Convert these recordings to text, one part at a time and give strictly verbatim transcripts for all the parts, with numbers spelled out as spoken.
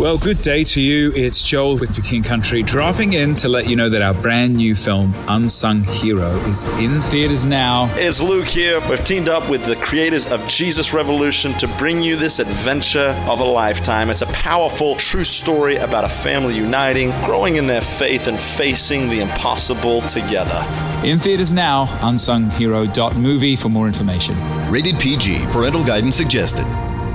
Well, good day to you. It's Joel with The King Country, dropping in to let you know that our brand new film, Unsung Hero, is in theaters now. It's Luke here. We've teamed up with the creators of Jesus Revolution to bring you this adventure of a lifetime. It's a powerful, true story about a family uniting, growing in their faith, and facing the impossible together. In theaters now, unsung hero dot movie for more information. Rated P G. Parental guidance suggested.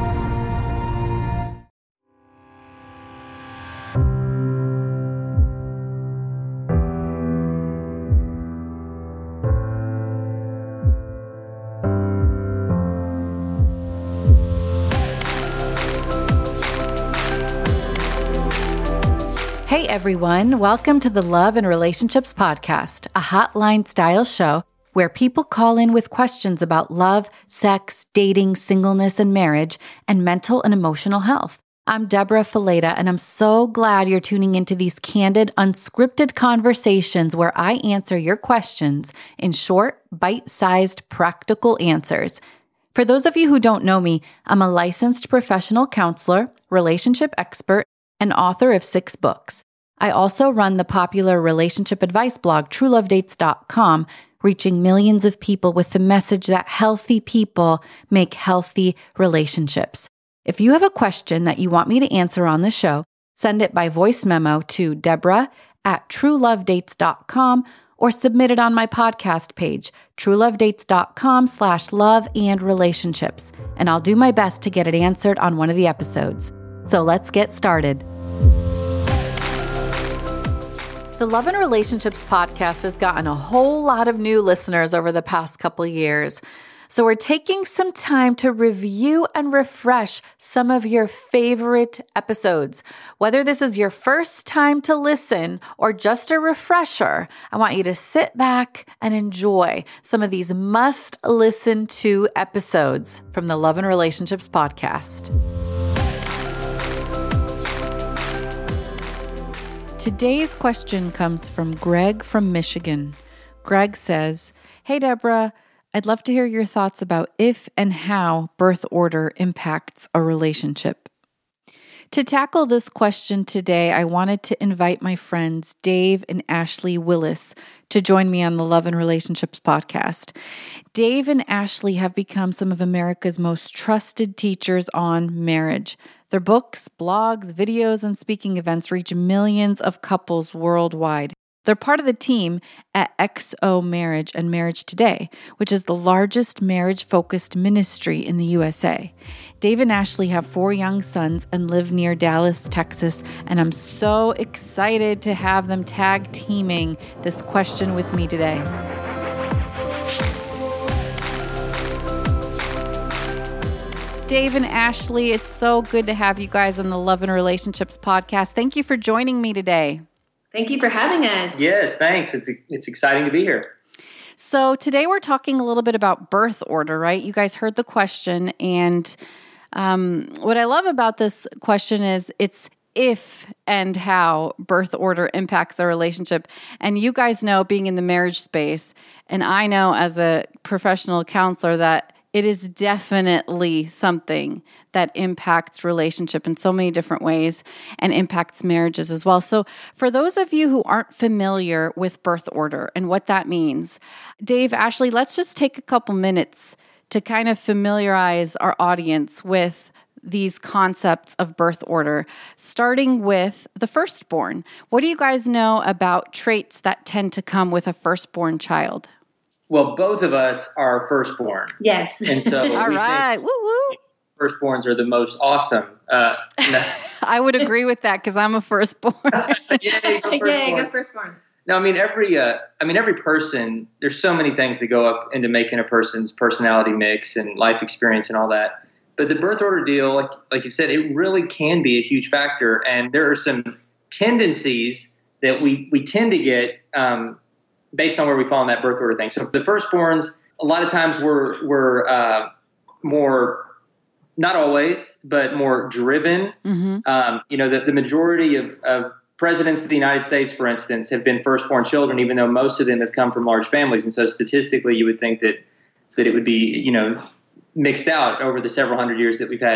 Hey everyone, welcome to the Love and Relationships Podcast, a hotline-style show where people call in with questions about love, sex, dating, singleness, and marriage, and mental and emotional health. I'm Deborah Fileta, and I'm so glad you're tuning into these candid, unscripted conversations where I answer your questions in short, bite-sized, practical answers. For those of you who don't know me, I'm a licensed professional counselor, relationship expert, and author of six books. I also run the popular relationship advice blog, true love dates dot com, reaching millions of people with the message that healthy people make healthy relationships. If you have a question that you want me to answer on the show, send it by voice memo to Deborah at true love dates dot com or submit it on my podcast page, true love dates dot com slash love and relationships, and I'll do my best to get it answered on one of the episodes. So let's get started. The Love and Relationships Podcast has gotten a whole lot of new listeners over the past couple years. So we're taking some time to review and refresh some of your favorite episodes. Whether this is your first time to listen or just a refresher, I want you to sit back and enjoy some of these must-listen to episodes from the Love and Relationships Podcast. Today's question comes from Greg from Michigan. Greg says, "Hey Deborah, I'd love to hear your thoughts about if and how birth order impacts a relationship." To tackle this question today, I wanted to invite my friends Dave and Ashley Willis to join me on the Love and Relationships Podcast. Dave and Ashley have become some of America's most trusted teachers on marriage. Their books, blogs, videos, and speaking events reach millions of couples worldwide. They're part of the team at X O Marriage and Marriage Today, which is the largest marriage-focused ministry in the U S A. Dave and Ashley have four young sons and live near Dallas, Texas, and I'm so excited to have them tag teaming this question with me today. Dave and Ashley, it's so good to have you guys on the Love and Relationships Podcast. Thank you for joining me today. Thank you for having us. Yes, thanks. It's it's exciting to be here. So today we're talking a little bit about birth order, right? You guys heard the question, and um, what I love about this question is it's if and how birth order impacts the relationship. And you guys know, being in the marriage space, and I know as a professional counselor, that it is definitely something that impacts relationship in so many different ways and impacts marriages as well. So for those of you who aren't familiar with birth order and what that means, Dave, Ashley, let's just take a couple minutes to kind of familiarize our audience with these concepts of birth order, starting with the firstborn. What do you guys know about traits that tend to come with a firstborn child? Well, both of us are firstborn. Yes. And so all right. Woo woo. Firstborns are the most awesome. Uh, no. I would agree with that because I'm a firstborn. Yay, go firstborn. Yay, go firstborn. No, I mean every. Uh, I mean every person. There's so many things that go up into making a person's personality mix and life experience and all that. But the birth order deal, like like you said, it really can be a huge factor. And there are some tendencies that we we tend to get. Um, based on where we fall in that birth order thing. So the firstborns, a lot of times we're, we're uh, more, not always, but more driven. Mm-hmm. Um, you know, the, the majority of, of presidents of the United States, for instance, have been firstborn children, even though most of them have come from large families. And so statistically, you would think that, that it would be, you know, mixed out over the several hundred years that we've had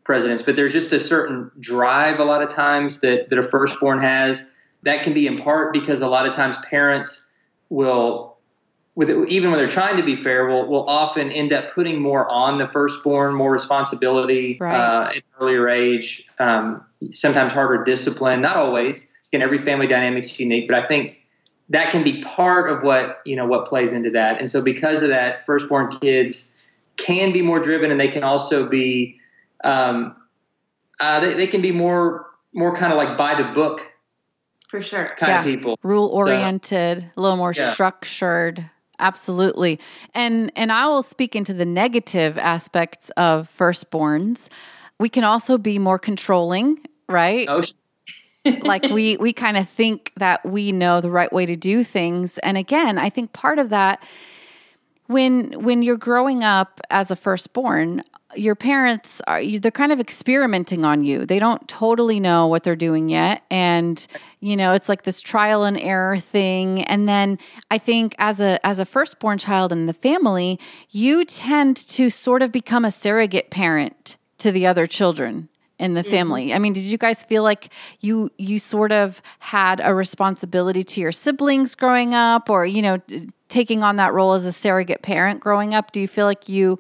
presidents, but there's just a certain drive a lot of times that, that a firstborn has. That can be in part because a lot of times parents will, with it, even when they're trying to be fair, will will often end up putting more on the firstborn, more responsibility right. uh, at an earlier age, um, sometimes harder discipline. Not always. Again, every family dynamic is unique, but I think that can be part of what, you know, what plays into that. And so because of that, firstborn kids can be more driven, and they can also be, um, uh, they, they can be more, more kind of like by the book. For sure. Kind yeah. of people. Rule oriented, so, a little more yeah. structured. Absolutely. And and I will speak into the negative aspects of firstborns. We can also be more controlling, right? Oh, like we we kind of think that we know the right way to do things. And again, I think part of that, when when you're growing up as a firstborn, your parents are they're kind of experimenting on you. They don't totally know what they're doing yet, and you know it's like this trial and error thing. And then I think as a as a firstborn child in the family, you tend to sort of become a surrogate parent to the other children in the family. Mm-hmm. I mean, did you guys feel like you you sort of had a responsibility to your siblings growing up, or you know, taking on that role as a surrogate parent growing up? Do you feel like you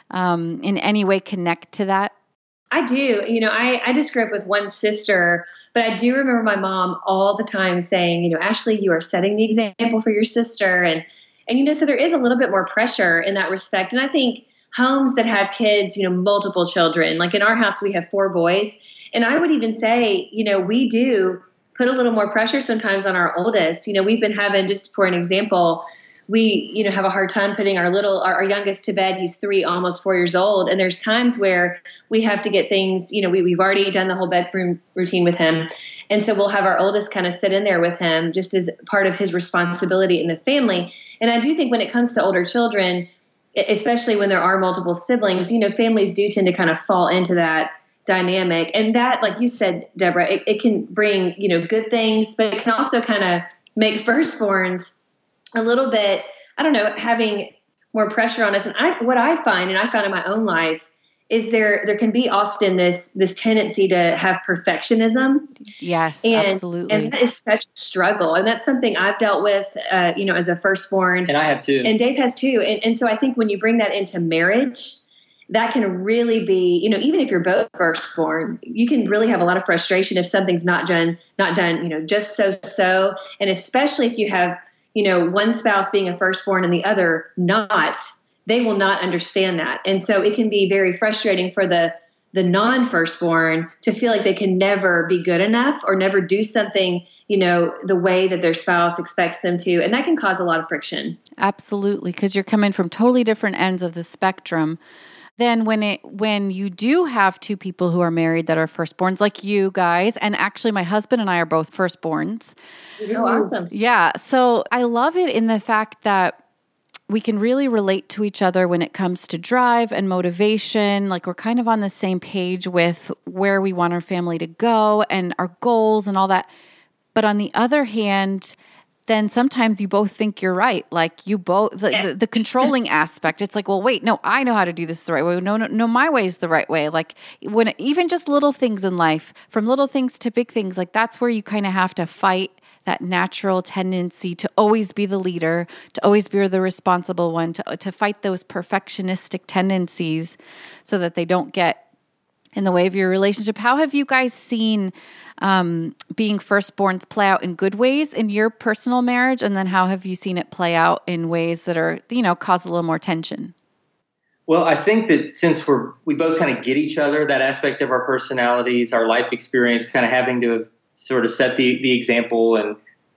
Um, in any way connect to that? I do. You know, I, I just grew up with one sister, but I do remember my mom all the time saying, you know, Ashley, you are setting the example for your sister. And, and, you know, so there is a little bit more pressure in that respect. And I think homes that have kids, you know, multiple children, like in our house, we have four boys. And I would even say, you know, we do put a little more pressure sometimes on our oldest. You know, we've been having, just for an example, we, you know, have a hard time putting our little, our, our youngest to bed. He's three, almost four years old. And there's times where we have to get things, you know, we, we've already done the whole bedroom routine with him. And so we'll have our oldest kind of sit in there with him just as part of his responsibility in the family. And I do think when it comes to older children, especially when there are multiple siblings, you know, families do tend to kind of fall into that dynamic. And that, like you said, Deborah, it, it can bring, you know, good things, but it can also kind of make firstborns a little bit, I don't know, having more pressure on us. And I, what I find, and I found in my own life, is there there can be often this this tendency to have perfectionism. Yes, and, absolutely. And that is such a struggle. And that's something I've dealt with, uh, you know, as a firstborn. And I have too. And Dave has too. And, and so I think when you bring that into marriage, that can really be, you know, even if you're both firstborn, you can really have a lot of frustration if something's not done, not done, you know, just so-so. And especially if you have, you know, one spouse being a firstborn and the other not, they will not understand that. And so it can be very frustrating for the the non-firstborn to feel like they can never be good enough or never do something, you know, the way that their spouse expects them to. And that can cause a lot of friction. Absolutely, because you're coming from totally different ends of the spectrum. Then when it when you do have two people who are married that are firstborns, like you guys, and actually my husband and I are both firstborns. Oh, awesome. Yeah. So I love it in the fact that we can really relate to each other when it comes to drive and motivation. Like we're kind of on the same page with where we want our family to go and our goals and all that. But on the other hand, then sometimes you both think you're right. Like you both, the, yes. the, the controlling aspect, it's like, well, wait, no, I know how to do this the right way. No, no, no, my way is the right way. Like when, even just little things in life, from little things to big things, like that's where you kind of have to fight that natural tendency to always be the leader, to always be the responsible one, to, to fight those perfectionistic tendencies so that they don't get in the way of your relationship. How have you guys seen um, being firstborns play out in good ways in your personal marriage? And then how have you seen it play out in ways that are, you know, cause a little more tension? Well, I think that since we're, we both kind of get each other, that aspect of our personalities, our life experience, kind of having to sort of set the, the example, and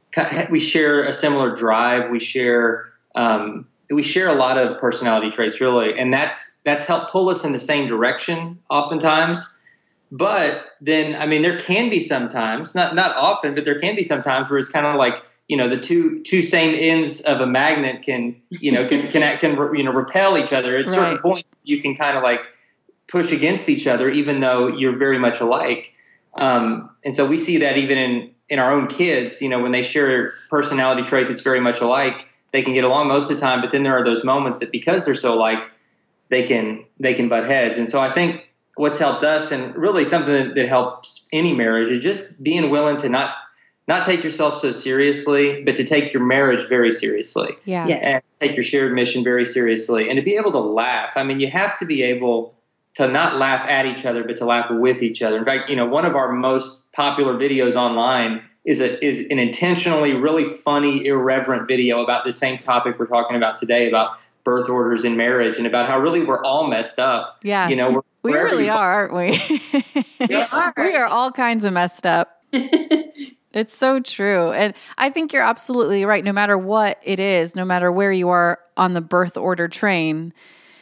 we share a similar drive. We share, um, we share a lot of personality traits, really. And that's, that's helped pull us in the same direction oftentimes. But then, I mean, there can be sometimes, not, not often, but there can be sometimes where it's kind of like, you know, the two, two same ends of a magnet can, you know, can, can, can, you know, repel each other. At right. certain points, you can kind of like push against each other, even though you're very much alike. Um, and so we see that even in, in our own kids, you know, when they share a personality trait that's very much alike, they can get along most of the time. But then there are those moments that because they're so alike, they can, they can butt heads. And so I think what's helped us, and really something that, that helps any marriage, is just being willing to not not take yourself so seriously, but to take your marriage very seriously. Yeah. Yes. And take your shared mission very seriously, and to be able to laugh. I mean, you have to be able to not laugh at each other, but to laugh with each other. In fact, you know, one of our most popular videos online is a is an intentionally really funny, irreverent video about the same topic we're talking about today, about birth orders in marriage, and about how really we're all messed up. Yeah. You know, we really are, aren't we? We are. We are all kinds of messed up. It's so true. And I think you're absolutely right. No matter what it is, no matter where you are on the birth order train,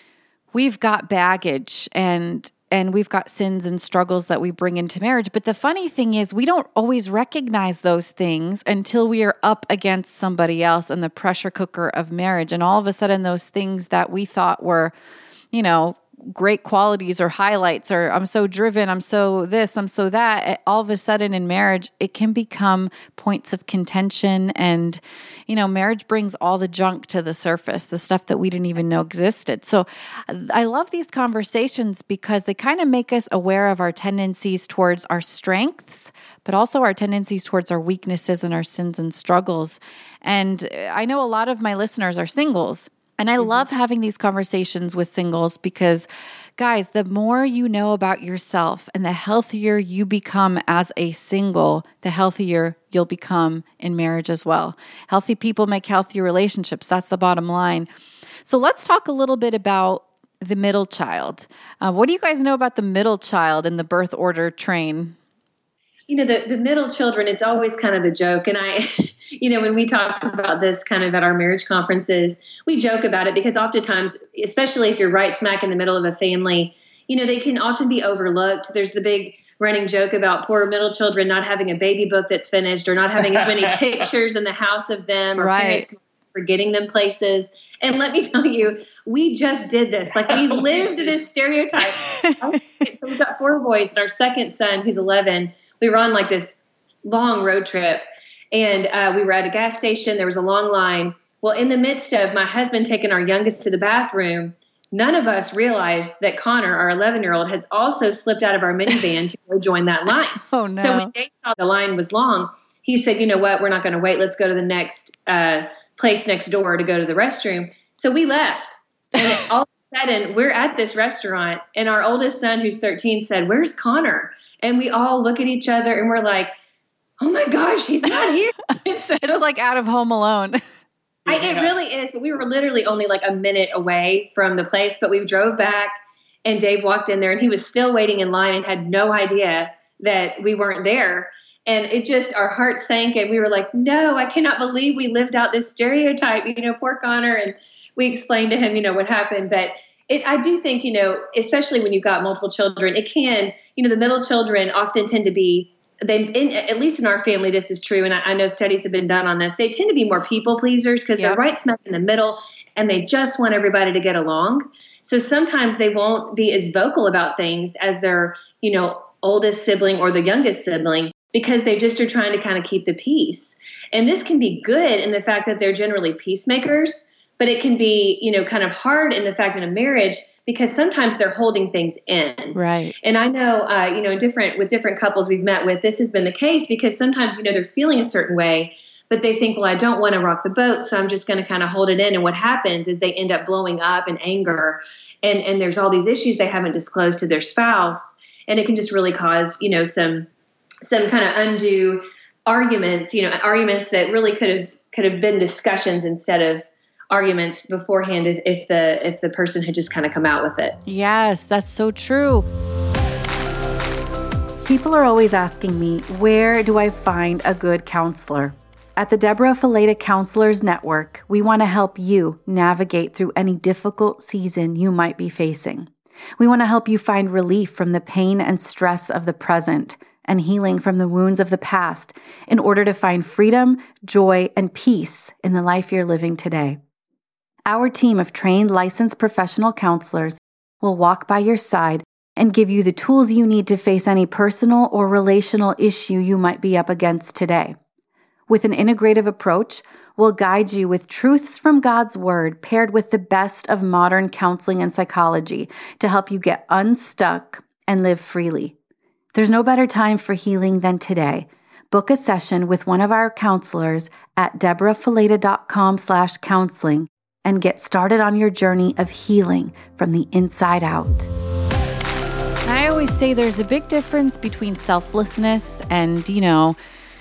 we've got baggage and and we've got sins and struggles that we bring into marriage. But the funny thing is, we don't always recognize those things until we are up against somebody else in the pressure cooker of marriage. And all of a sudden, those things that we thought were, you know, great qualities or highlights, or I'm so driven, I'm so this, I'm so that, all of a sudden in marriage, it can become points of contention. And, you know, marriage brings all the junk to the surface, the stuff that we didn't even know existed. So I love these conversations because they kind of make us aware of our tendencies towards our strengths, but also our tendencies towards our weaknesses and our sins and struggles. And I know a lot of my listeners are singles. And I love having these conversations with singles because, guys, the more you know about yourself and the healthier you become as a single, the healthier you'll become in marriage as well. Healthy people make healthy relationships. That's the bottom line. So let's talk a little bit about the middle child. Uh, what do you guys know about the middle child in the birth order train? You know, the, the middle children, it's always kind of the joke. And I, you know, when we talk about this kind of at our marriage conferences, we joke about it because oftentimes, especially if you're right smack in the middle of a family, you know, they can often be overlooked. There's the big running joke about poor middle children not having a baby book that's finished or not having as many pictures in the house of them, or right. parents forgetting them places. And let me tell you, we just did this. Like, we lived this stereotype. So we've got four boys, and our second son, who's eleven, we were on like this long road trip, and uh, we were at a gas station. There was a long line. Well, in the midst of my husband taking our youngest to the bathroom, none of us realized that Connor, our eleven-year-old, had also slipped out of our minivan to go join that line. Oh, no. So when Dave saw the line was long, he said, you know what, we're not going to wait. Let's go to the next uh, place next door to go to the restroom. So we left. And all of a sudden, we're at this restaurant, and our oldest son, who's thirteen, said, where's Connor? And we all look at each other, and we're like, oh my gosh, he's not here. So, it's like out of Home Alone. I, it really is. But we were literally only like a minute away from the place. But we drove back, and Dave walked in there, and he was still waiting in line and had no idea that we weren't there. And it just, our hearts sank, and we were like, no, I cannot believe we lived out this stereotype, you know, poor Connor. And we explained to him, you know, what happened. But it, I do think, you know, especially when you've got multiple children, it can, you know, the middle children often tend to be, they, in, at least in our family, this is true. And I, I know studies have been done on this. They tend to be more people pleasers because yep. they're right smack in the middle, and they just want everybody to get along. So sometimes they won't be as vocal about things as their, you know, oldest sibling or the youngest sibling, because they just are trying to kind of keep the peace. And this can be good in the fact that they're generally peacemakers, but it can be, you know, kind of hard in the fact in a marriage because sometimes they're holding things in. Right. And I know, uh, you know, different with different couples we've met with, this has been the case because sometimes, you know, they're feeling a certain way, but they think, well, I don't want to rock the boat, so I'm just going to kind of hold it in. And what happens is they end up blowing up in anger, and, and there's all these issues they haven't disclosed to their spouse. And it can just really cause, you know, some some kind of undue arguments, you know, arguments that really could have could have been discussions instead of arguments beforehand if, if the if the person had just kind of come out with it. Yes, that's so true. People are always asking me, where do I find a good counselor? At the Deborah Fileta Counselors Network, we want to help you navigate through any difficult season you might be facing. We want to help you find relief from the pain and stress of the present and healing from the wounds of the past in order to find freedom, joy, and peace in the life you're living today. Our team of trained, licensed professional counselors will walk by your side and give you the tools you need to face any personal or relational issue you might be up against today. With an integrative approach, we'll guide you with truths from God's Word paired with the best of modern counseling and psychology to help you get unstuck and live freely. There's no better time for healing than today. Book a session with one of our counselors at deborahfileta.com slash counseling and get started on your journey of healing from the inside out. I always say there's a big difference between selflessness and, you know,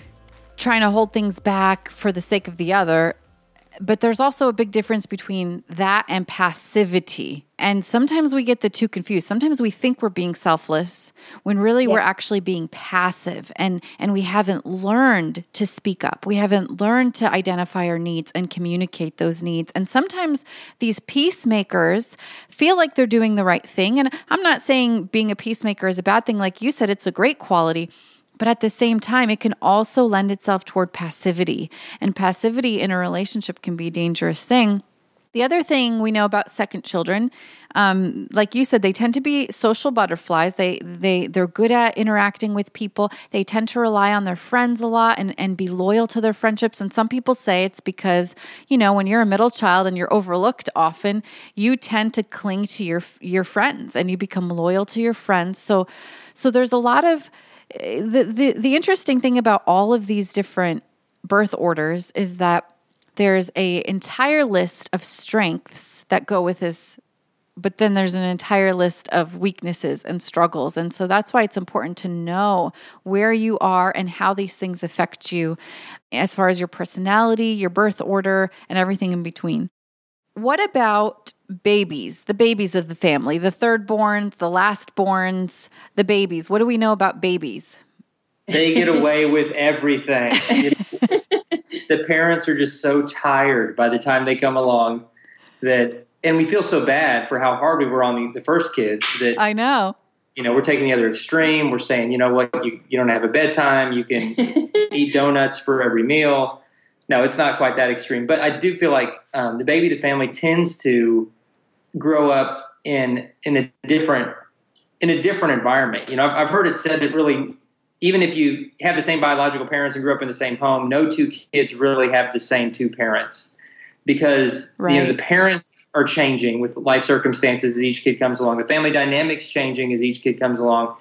trying to hold things back for the sake of the other. But there's also a big difference between that and passivity. And sometimes we get the two confused. Sometimes we think we're being selfless when really yes. we're actually being passive, and, and we haven't learned to speak up. We haven't learned to identify our needs and communicate those needs. And sometimes these peacemakers feel like they're doing the right thing. And I'm not saying being a peacemaker is a bad thing. Like you said, it's a great quality. But at the same time, it can also lend itself toward passivity. And passivity in a relationship can be a dangerous thing. The other thing we know about second children, um, like you said, they tend to be social butterflies. They, they, they're good at interacting with people. They tend to rely on their friends a lot and, and be loyal to their friendships. And some people say it's because, you know, when you're a middle child and you're overlooked often, you tend to cling to your, your friends and you become loyal to your friends. So, so there's a lot of... The, the the interesting thing about all of these different birth orders is that there's a entire list of strengths that go with this, but then there's an entire list of weaknesses and struggles. And so that's why it's important to know where you are and how these things affect you as far as your personality, your birth order, and everything in between. What about babies, the babies of the family, the thirdborns, the lastborns, the babies? What do we know about babies? They get away with everything. You know, the parents are just so tired by the time they come along that, and we feel so bad for how hard we were on the, the first kids that I know. You know, we're taking the other extreme. We're saying, you know what, you, you don't have a bedtime. You can eat donuts for every meal. No, it's not quite that extreme, but I do feel like um, the baby of the family tends to grow up in in a different in a different environment. You know, I've, I've heard it said that really, even if you have the same biological parents and grew up in the same home, no two kids really have the same two parents because right. you know the parents are changing with life circumstances as each kid comes along. The family dynamics changing as each kid comes along,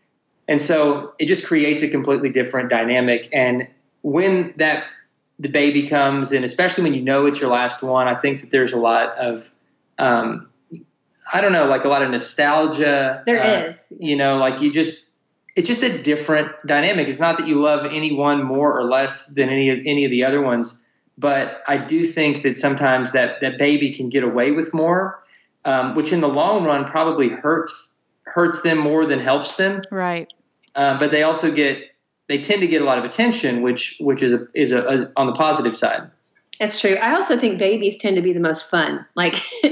and so it just creates a completely different dynamic. And when that the baby comes, and especially when you know it's your last one, I think that there's a lot of, um, I don't know, like a lot of nostalgia. There uh, is. You know, like you just, it's just a different dynamic. It's not that you love any one more or less than any of, any of the other ones, but I do think that sometimes that, that baby can get away with more, um, which in the long run probably hurts, hurts them more than helps them. Right. Uh, but they also get, they tend to get a lot of attention, which which is a, is a, a, on the positive side. That's true. I also think babies tend to be the most fun. Like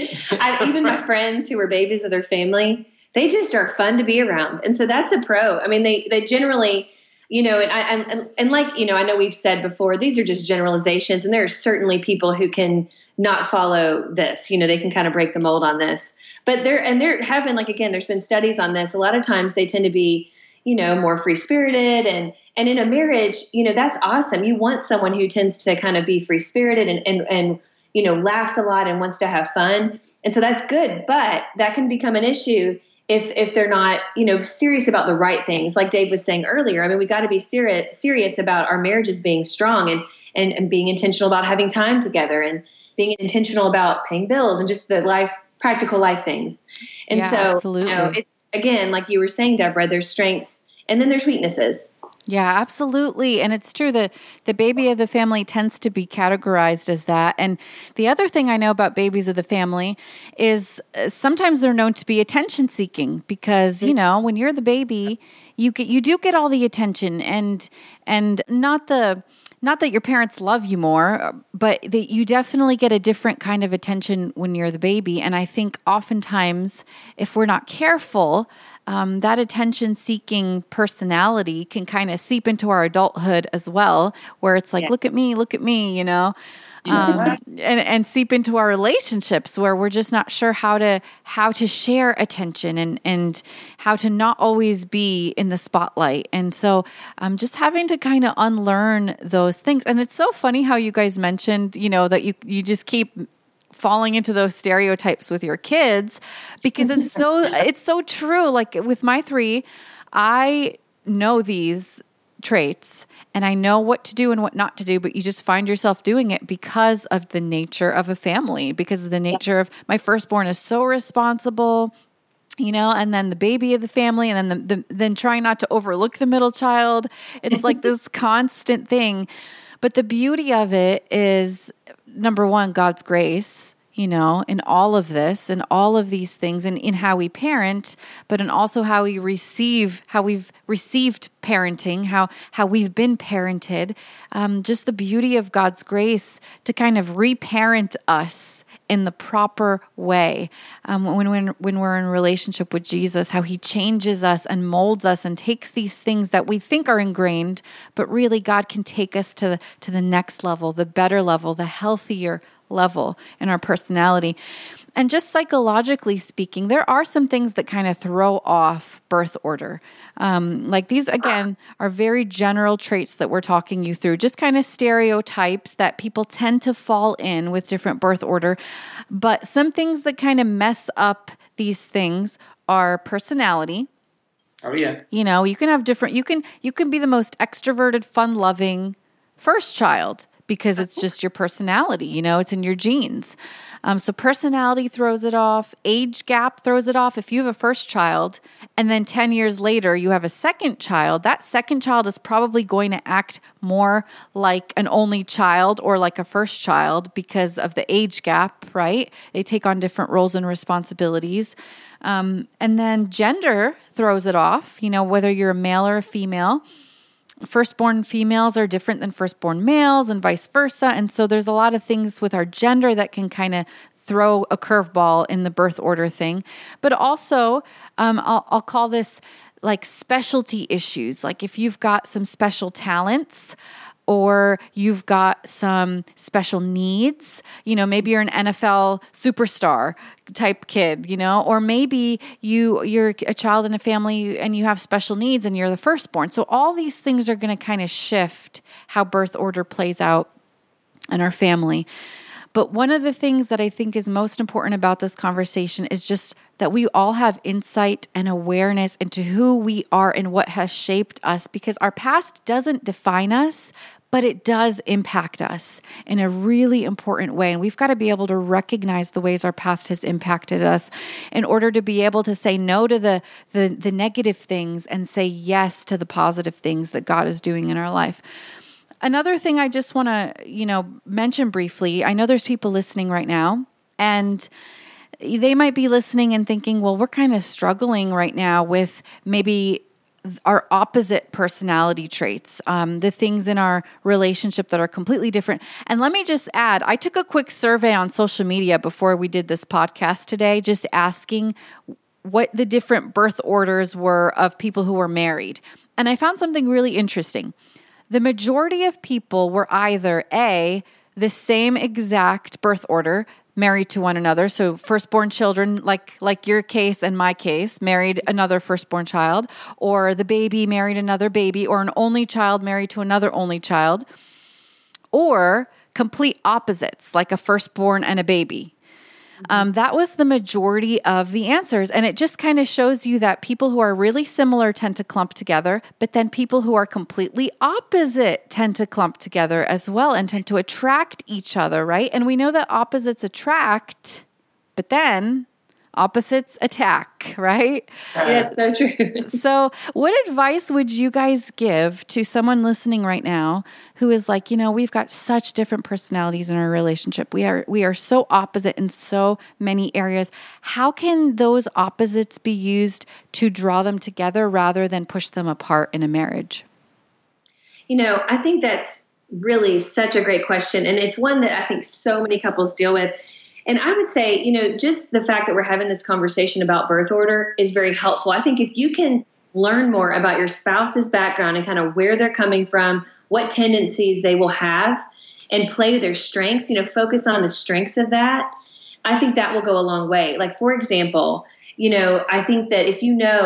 I, even my friends who are babies of their family, they just are fun to be around. And so that's a pro. I mean, they they generally, you know, and I and, and like, you know, I know we've said before, these are just generalizations, and there are certainly people who can not follow this. You know, they can kind of break the mold on this. But there and there have been, like, again, there's been studies on this. A lot of times they tend to be, you know, more free-spirited, and, and in a marriage, you know, that's awesome. You want someone who tends to kind of be free-spirited and, and, and, you know, laughs a lot and wants to have fun. And so that's good, but that can become an issue if, if they're not, you know, serious about the right things. Like Dave was saying earlier, I mean, we got to be serious, serious about our marriages being strong and, and, and being intentional about having time together and being intentional about paying bills and just the life, practical life things. And yeah, so, absolutely. you know, it's, again, like you were saying, Deborah, there's strengths and then there's weaknesses. Yeah, absolutely. And it's true that the baby of the family tends to be categorized as that. And the other thing I know about babies of the family is uh, sometimes they're known to be attention seeking because, you know, when you're the baby, you get, you do get all the attention and, and not the, not that your parents love you more, but that you definitely get a different kind of attention when you're the baby. And I think oftentimes, if we're not careful, um, that attention-seeking personality can kind of seep into our adulthood as well, where it's like, yes. look at me, look at me, you know, um, and, and seep into our relationships where we're just not sure how to how to share attention and, and how to not always be in the spotlight. And so um, just having to kind of unlearn those things. And it's so funny how you guys mentioned, you know, that you, you just keep falling into those stereotypes with your kids, because it's so, it's so true. Like with my three, I know these traits and I know what to do and what not to do, but you just find yourself doing it because of the nature of a family, because of the nature of my firstborn is so responsible, you know, and then the baby of the family, and then the, the then trying not to overlook the middle child. It's like this constant thing. But the beauty of it is, number one, God's grace, you know, in all of this and all of these things, and in how we parent, but in also how we receive, how we've received parenting, how how we've been parented. Um, just the beauty of God's grace to kind of reparent us in the proper way. Um, when, when, when we're in relationship with Jesus, how he changes us and molds us and takes these things that we think are ingrained, but really God can take us to the, to the next level, the better level, the healthier level in our personality. And just psychologically speaking, there are some things that kind of throw off birth order. Um, like these, again, are very general traits that we're talking you through, just kind of stereotypes that people tend to fall in with different birth order. But some things that kind of mess up these things are personality. Oh, yeah. You know, you can have different, you can, you can be the most extroverted, fun-loving first child, because it's just your personality, you know, it's in your genes. Um, so personality throws it off. Age gap throws it off. If you have a first child and then ten years later you have a second child, that second child is probably going to act more like an only child or like a first child because of the age gap, right? They take on different roles and responsibilities. Um, and then gender throws it off, you know, whether you're a male or a female. Firstborn females are different than firstborn males and vice versa. And so there's a lot of things with our gender that can kind of throw a curveball in the birth order thing. But also, um, I'll, I'll call this like specialty issues. Like if you've got some special talents, or you've got some special needs, you know, maybe you're an N F L superstar type kid, you know, or maybe you, you're a child in a family and you have special needs and you're the firstborn. So all these things are going to kind of shift how birth order plays out in our family. But one of the things that I think is most important about this conversation is just that we all have insight and awareness into who we are and what has shaped us, because our past doesn't define us, but it does impact us in a really important way. And we've got to be able to recognize the ways our past has impacted us in order to be able to say no to the, the, the negative things and say yes to the positive things that God is doing in our life. Another thing I just want to, you know, mention briefly, I know there's people listening right now, and they might be listening and thinking, well, we're kind of struggling right now with maybe our opposite personality traits, um, the things in our relationship that are completely different. And let me just add, I took a quick survey on social media before we did this podcast today, just asking what the different birth orders were of people who were married. And I found something really interesting. The majority of people were either A, the same exact birth order, married to one another. So firstborn children, like like your case and my case, married another firstborn child, or the baby married another baby, or an only child married to another only child, or complete opposites, like a firstborn and a baby. Um, that was the majority of the answers. And it just kind of shows you that people who are really similar tend to clump together, but then people who are completely opposite tend to clump together as well and tend to attract each other, right? And we know that opposites attract, but then opposites attack, right? Yeah, it's so true. So what advice would you guys give to someone listening right now who is like, you know, we've got such different personalities in our relationship. We are we are so opposite in so many areas. How can those opposites be used to draw them together rather than push them apart in a marriage? You know, I think that's really such a great question. And it's one that I think so many couples deal with. And I would say, you know, just the fact that we're having this conversation about birth order is very helpful. I think if you can learn more about your spouse's background and kind of where they're coming from, what tendencies they will have, and play to their strengths, you know, focus on the strengths of that, I think that will go a long way. Like, for example, you know, I think that if you know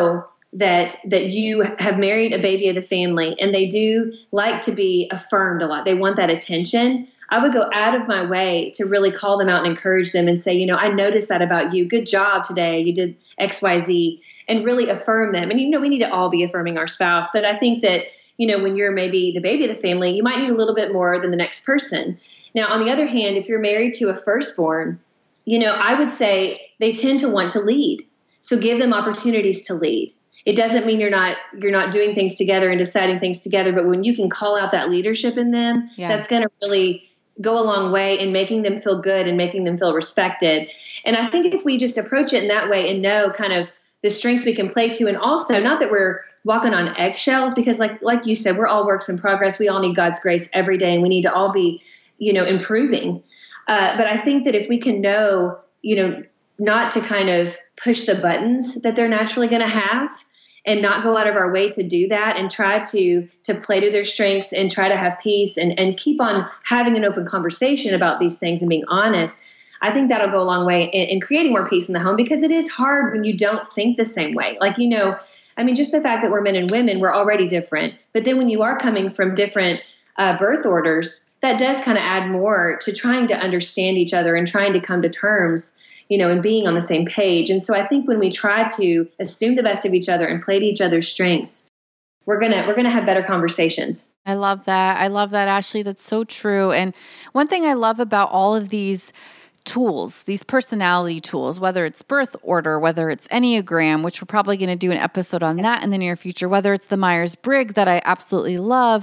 that that you have married a baby of the family and they do like to be affirmed a lot. They want that attention. I would go out of my way to really call them out and encourage them and say, you know, I noticed that about you. Good job today. You did X, Y, Z, and really affirm them. And, you know, we need to all be affirming our spouse. But I think that, you know, when you're maybe the baby of the family, you might need a little bit more than the next person. Now, on the other hand, if you're married to a firstborn, you know, I would say they tend to want to lead. So give them opportunities to lead. It doesn't mean you're not you're not doing things together and deciding things together, but when you can call out that leadership in them, yeah. that's going to really go a long way in making them feel good and making them feel respected. And I think if we just approach it in that way and know kind of the strengths we can play to, and also not that we're walking on eggshells, because like like you said, we're all works in progress. We all need God's grace every day, and we need to all be, you know, improving. Uh, but I think that if we can know, you know, not to kind of push the buttons that they're naturally going to have, and not go out of our way to do that, and try to to play to their strengths and try to have peace and, and keep on having an open conversation about these things and being honest, I think that'll go a long way in, in creating more peace in the home, because it is hard when you don't think the same way. Like, you know, I mean, just the fact that we're men and women, we're already different. But then when you are coming from different uh, birth orders, that does kind of add more to trying to understand each other and trying to come to terms, you know, and being on the same page. And so I think when we try to assume the best of each other and play to each other's strengths, we're going to, we're going to have better conversations. I love that. I love that, Ashley. That's so true. And one thing I love about all of these tools, these personality tools, whether it's birth order, whether it's Enneagram, which we're probably going to do an episode on that in the near future, whether it's the Myers-Briggs that I absolutely love,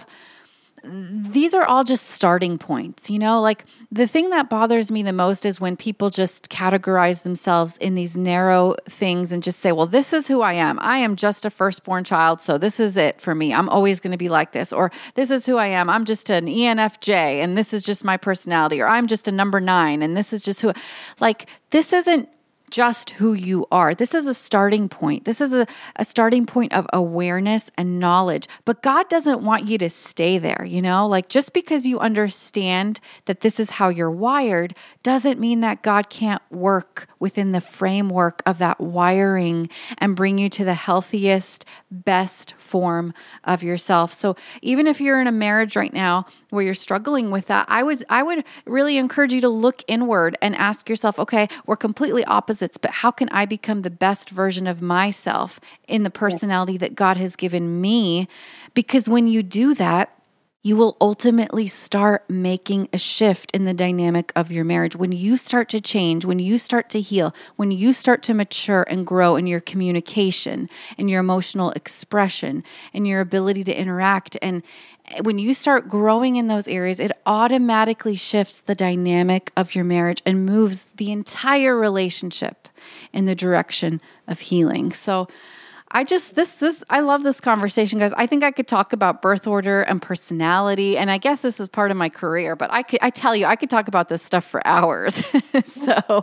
these are all just starting points, you know, like the thing that bothers me the most is when people just categorize themselves in these narrow things and just say, well, this is who I am. I am just a firstborn child. So this is it for me. I'm always going to be like this, or this is who I am. I'm just an E N F J and this is just my personality, or I'm just a number nine. And this is just who, like, this isn't just who you are. This is a starting point. This is a, a starting point of awareness and knowledge. But God doesn't want you to stay there, you know? Like, just because you understand that this is how you're wired doesn't mean that God can't work within the framework of that wiring and bring you to the healthiest, best form of yourself. So even if you're in a marriage right now where you're struggling with that, I would I would really encourage you to look inward and ask yourself, okay, we're completely opposites, but how can I become the best version of myself in the personality that God has given me? Because when you do that, you will ultimately start making a shift in the dynamic of your marriage. When you start to change, when you start to heal, when you start to mature and grow in your communication and your emotional expression and your ability to interact, and when you start growing in those areas, it automatically shifts the dynamic of your marriage and moves the entire relationship in the direction of healing. So I just, this, this, I love this conversation, guys. I think I could talk about birth order and personality, and I guess this is part of my career, but I could, I tell you, I could talk about this stuff for hours. So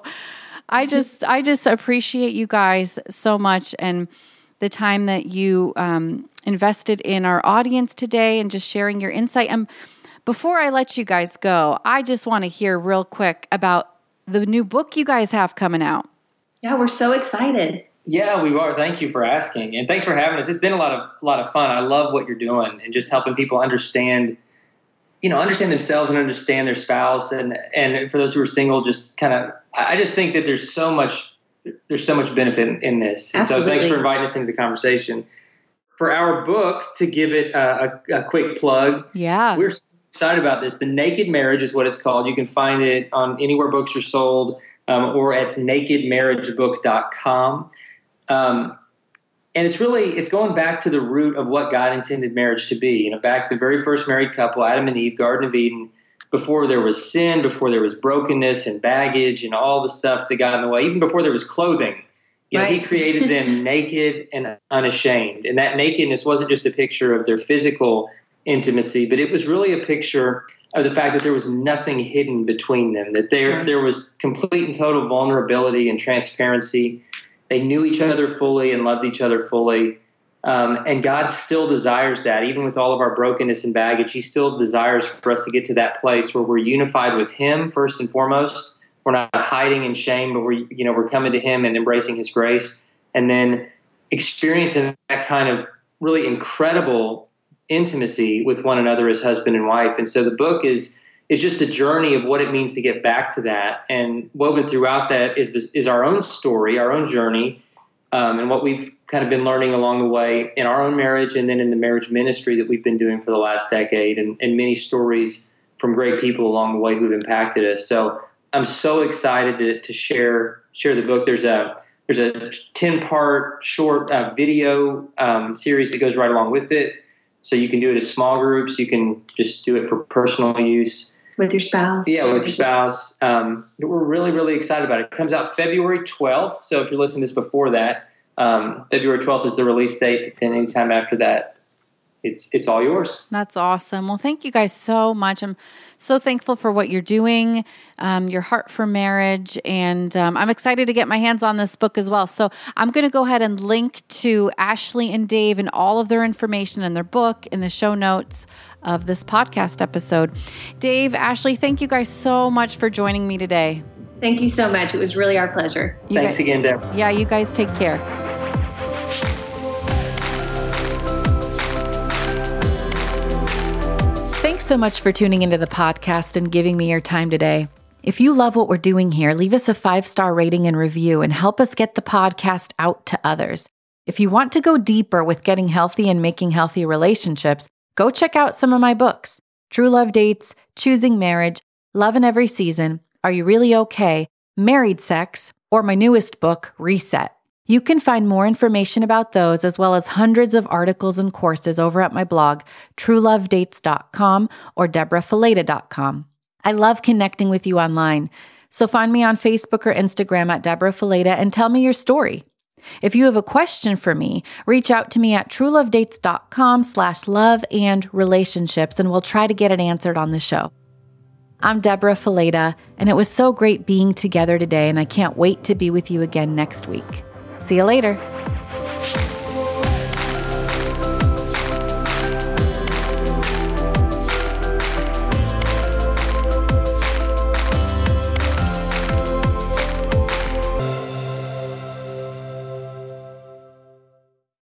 I just, I just appreciate you guys so much and the time that you um, invested in our audience today and just sharing your insight. And before I let you guys go, I just want to hear real quick about the new book you guys have coming out. Yeah, we're so excited. Yeah, we are. Thank you for asking. And thanks for having us. It's been a lot of a lot of fun. I love what you're doing and just helping people understand, you know, understand themselves and understand their spouse. And, and for those who are single, just kind of, I just think that there's so much, there's so much benefit in, in this. And Absolutely. So thanks for inviting us into the conversation. For our book, to give it a, a, a quick plug. Yeah. We're excited about this. The Naked Marriage is what it's called. You can find it on anywhere books are sold, um, or at naked marriage book dot com. Um, and it's really, it's going back to the root of what God intended marriage to be. You know, back the very first married couple, Adam and Eve, Garden of Eden, before there was sin, before there was brokenness and baggage and all the stuff that got in the way, even before there was clothing, you know, right. He created them naked and unashamed. And that nakedness wasn't just a picture of their physical intimacy, but it was really a picture of the fact that there was nothing hidden between them, that there, right. there was complete and total vulnerability and transparency. They knew each other fully and loved each other fully. Um, and God still desires that. Even with all of our brokenness and baggage, He still desires for us to get to that place where we're unified with Him first and foremost. We're not hiding in shame, but we're, you know, we're coming to Him and embracing His grace. And then experiencing that kind of really incredible intimacy with one another as husband and wife. And so the book is is just a journey of what it means to get back to that. And woven throughout that is this is our own story, our own journey, um, and what we've kind of been learning along the way in our own marriage and then in the marriage ministry that we've been doing for the last decade, and, and many stories from great people along the way who've impacted us. So I'm so excited to, to share share the book. There's a there's a ten part short uh, video um, series that goes right along with it. So you can do it as small groups. You can just do it for personal use. With your spouse. Yeah, with your spouse. Um, we're really, really excited about it. It comes out February twelfth. So if you're listening to this before that, um, February twelfth is the release date. But then anytime after that, it's it's all yours. That's awesome. Well, thank you guys so much. I'm so thankful for what you're doing, um, your heart for marriage, and um, I'm excited to get my hands on this book as well. So I'm going to go ahead and link to Ashley and Dave and all of their information and their book in the show notes of this podcast episode. Dave, Ashley, thank you guys so much for joining me today. Thank you so much. It was really our pleasure. You Thanks guys, again, Deb. Yeah, you guys take care. Thanks so much for tuning into the podcast and giving me your time today. If you love what we're doing here, leave us a five-star rating and review and help us get the podcast out to others. If you want to go deeper with getting healthy and making healthy relationships, go check out some of my books: True Love Dates, Choosing Marriage, Love in Every Season, Are You Really Okay?, Married Sex, or my newest book, Reset. You can find more information about those as well as hundreds of articles and courses over at my blog, true love dates dot com or deborah fileta dot com. I love connecting with you online, so find me on Facebook or Instagram at Deborah Fileta and tell me your story. If you have a question for me, reach out to me at true love dates dot com slash love and relationships, and we'll try to get it answered on the show. I'm Deborah Fileta, and it was so great being together today, and I can't wait to be with you again next week. See you later.